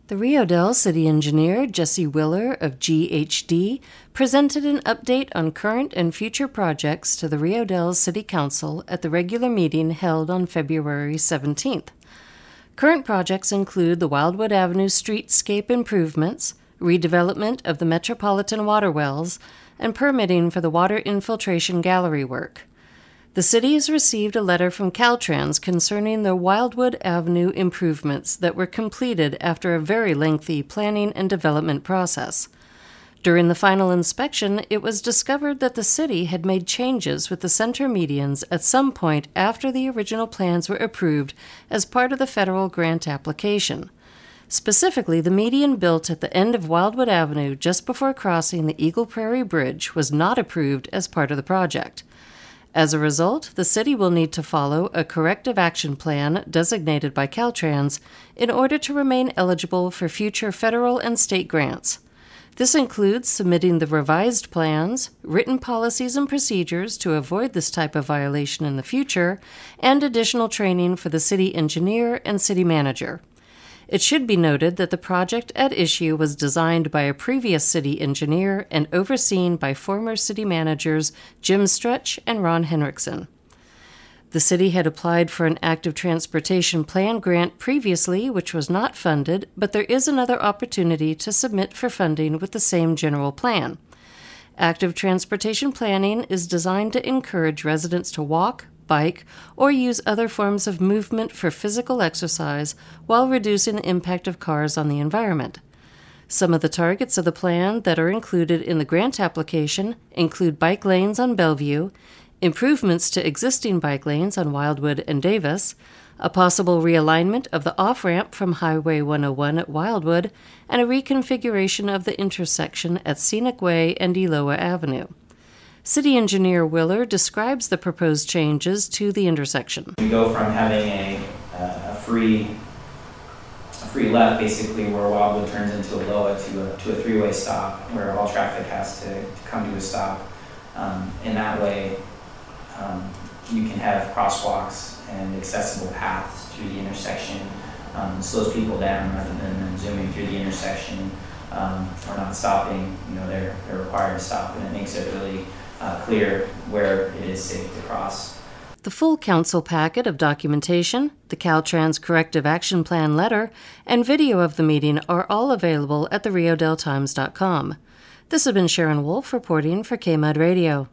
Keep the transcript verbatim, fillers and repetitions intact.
The Rio Dell City Engineer, Jesse Willer of G H D, presented an update on current and future projects to the Rio Dell City Council at the regular meeting held on February seventeenth. Current projects include the Wildwood Avenue streetscape improvements, redevelopment of the Metropolitan Water Wells, and permitting for the water infiltration gallery work. The city has received a letter from Caltrans concerning the Wildwood Avenue improvements that were completed after a very lengthy planning and development process. During the final inspection, it was discovered that the city had made changes with the center medians at some point after the original plans were approved as part of the federal grant application. Specifically, the median built at the end of Wildwood Avenue just before crossing the Eagle Prairie Bridge was not approved as part of the project. As a result, the city will need to follow a corrective action plan designated by Caltrans in order to remain eligible for future federal and state grants. This includes submitting the revised plans, written policies and procedures to avoid this type of violation in the future, and additional training for the city engineer and city manager. It should be noted that the project at issue was designed by a previous city engineer and overseen by former city managers Jim Stretch and Ron Henriksen. The city had applied for an active transportation plan grant previously, which was not funded, but there is another opportunity to submit for funding with the same general plan. Active transportation planning is designed to encourage residents to walk, bike, or use other forms of movement for physical exercise while reducing the impact of cars on the environment. Some of the targets of the plan that are included in the grant application include bike lanes on Bellevue, improvements to existing bike lanes on Wildwood and Davis, a possible realignment of the off-ramp from Highway one oh one at Wildwood, and a reconfiguration of the intersection at Scenic Way and Eloa Avenue. City Engineer Willer describes the proposed changes to the intersection. We go from having a, uh, a free a free left, basically, where Wildwood turns into Eloa, to a, to a three-way stop where all traffic has to, to come to a stop. Um, in that way, um, you can have crosswalks and accessible paths through the intersection. Um, slows people down rather than zooming through the intersection um, or not stopping. You know, they're, they're required to stop, and it makes it really Uh, clear where it is safe to cross. The full council packet of documentation, the Caltrans Corrective Action Plan letter, and video of the meeting are all available at the rio dell times dot com. This has been Sharon Wolf reporting for K M U D Radio.